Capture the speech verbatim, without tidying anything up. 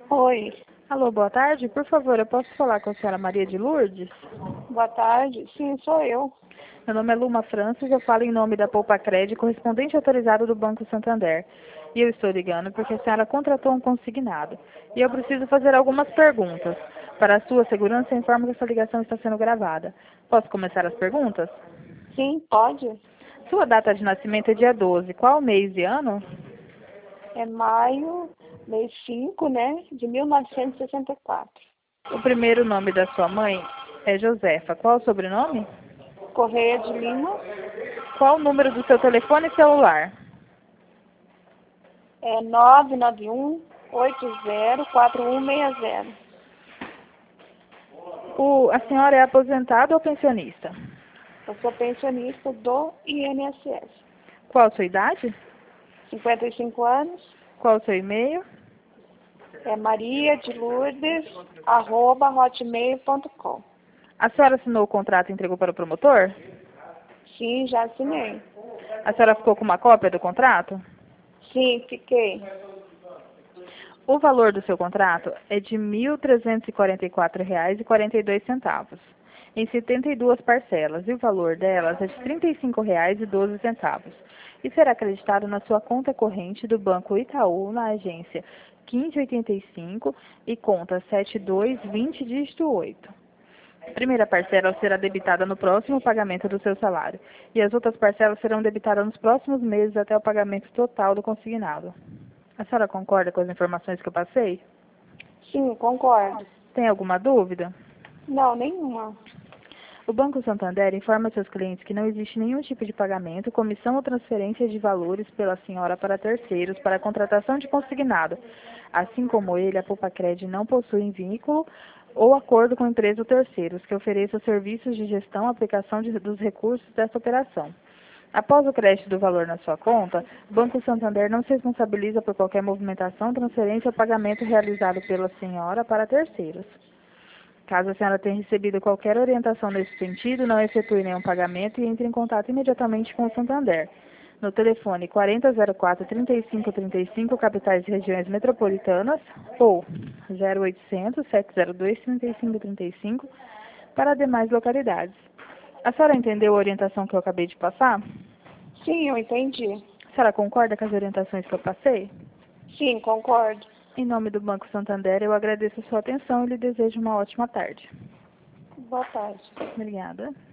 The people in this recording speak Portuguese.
Oi, Alô, boa tarde. Por favor, eu posso falar com a senhora Maria de Lourdes? boa tarde. Sim, sou eu. Meu nome é Luma Francis, eu falo em nome da Poupa Cred, correspondente autorizado do Banco Santander. E eu estou ligando porque a senhora contratou um consignado. E eu preciso fazer algumas perguntas. Para a sua segurança, eu informo que essa ligação está sendo gravada. Posso começar as perguntas? Sim, pode. Sua data de nascimento é dia doze. Qual mês e ano? É maio, mês cinco, né, de mil novecentos e sessenta e quatro. O primeiro nome da sua mãe é Josefa. Qual o sobrenome? Correia de Lima, Qual o número do seu telefone celular? é nove nove um, oito zero, quatro um seis zero. O, a senhora é aposentada ou pensionista? Eu sou pensionista do I N S S. Qual a sua idade? cinquenta e cinco anos, Qual o seu e-mail? é maria de lourdes, arroba hotmail ponto com. A senhora assinou o contrato e entregou para o promotor? Sim, já assinei. A senhora ficou com uma cópia do contrato? Sim, fiquei. O valor do seu contrato é de mil trezentos e quarenta e quatro reais e quarenta e dois centavos, em setenta e duas parcelas, e o valor delas é de trinta e cinco reais e doze centavos, e será acreditado na sua conta corrente do Banco Itaú, na agência quinze oitenta e cinco e conta setenta e dois vinte, dígito oito. A primeira parcela será debitada no próximo pagamento do seu salário, e as outras parcelas serão debitadas nos próximos meses até o pagamento total do consignado. A senhora concorda com as informações que eu passei? Sim, concordo. Tem alguma dúvida? Não, nenhuma. O Banco Santander informa seus clientes que não existe nenhum tipo de pagamento, comissão ou transferência de valores pela senhora para terceiros para a contratação de consignado. Assim como ele, a Poupa-Cred não possui vínculo ou acordo com empresa ou terceiros que ofereçam serviços de gestão e aplicação de, dos recursos dessa operação. Após o crédito do valor na sua conta, o Banco Santander não se responsabiliza por qualquer movimentação, transferência ou pagamento realizado pela senhora para terceiros. Caso a senhora tenha recebido qualquer orientação nesse sentido, não efetue nenhum pagamento e entre em contato imediatamente com o Santander. No telefone quarenta zero quatro, trinta e cinco trinta e cinco, capitais e regiões metropolitanas, ou zero oitocentos, sete zero dois, trinta e cinco trinta e cinco, para demais localidades. A senhora entendeu a orientação que eu acabei de passar? Sim, eu entendi. A senhora concorda com as orientações que eu passei? Sim, concordo. Em nome do Banco Santander, eu agradeço a sua atenção e lhe desejo uma ótima tarde. Boa tarde. Obrigada.